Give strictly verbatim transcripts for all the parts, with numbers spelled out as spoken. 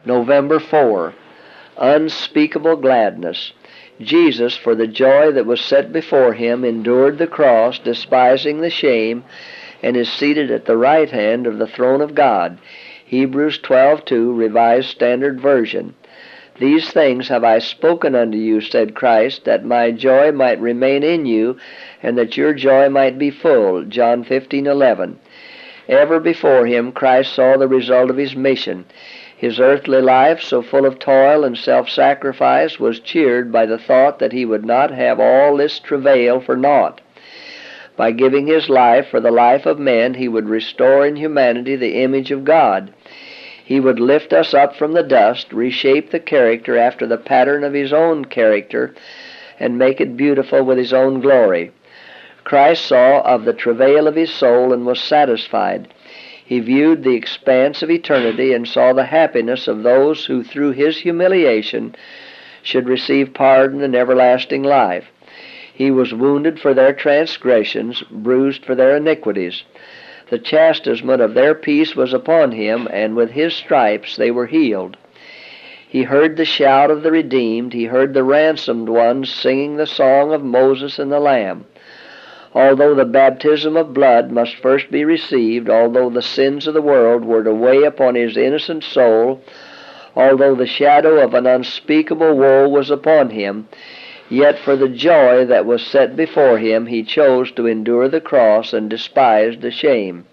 November fourth, unspeakable gladness. Jesus, for the joy that was set before him, endured the cross, despising the shame, and is seated at the right hand of the throne of God. Hebrews twelve two, Revised Standard Version. These things have I spoken unto you, said Christ, that my joy might remain in you, and that your joy might be full. John fifteen eleven. Ever before him Christ saw the result of his mission. His earthly life, so full of toil and self-sacrifice, was cheered by the thought that he would not have all this travail for naught. By giving his life for the life of men, he would restore in humanity the image of God. He would lift us up from the dust, reshape the character after the pattern of his own character, and make it beautiful with his own glory. Christ saw of the travail of his soul and was satisfied. He viewed the expanse of eternity and saw the happiness of those who through his humiliation should receive pardon and everlasting life. He was wounded for their transgressions, bruised for their iniquities. The chastisement of their peace was upon him, and with his stripes they were healed. He heard the shout of the redeemed. He heard the ransomed ones singing the song of Moses and the Lamb. Although the baptism of blood must first be received, although the sins of the world were to weigh upon his innocent soul, although the shadow of an unspeakable woe was upon him, yet for the joy that was set before him he chose to endure the cross and despised the shame.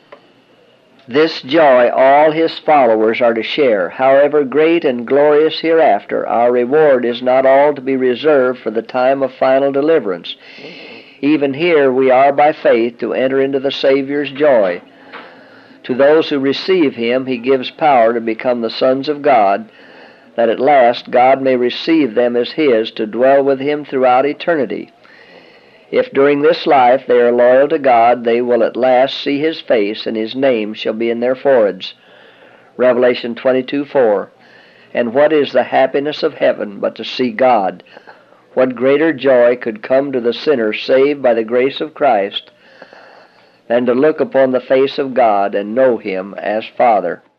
This joy all his followers are to share. However great and glorious hereafter, our reward is not all to be reserved for the time of final deliverance. Even here we are by faith to enter into the Savior's joy. To those who receive him he gives power to become the sons of God, that at last God may receive them as his, to dwell with him throughout eternity. If during this life they are loyal to God, they will at last see his face, and his name shall be in their foreheads. Revelation twenty-two four. And what is the happiness of heaven but to see God? What greater joy could come to the sinner saved by the grace of Christ than to look upon the face of God and know him as Father?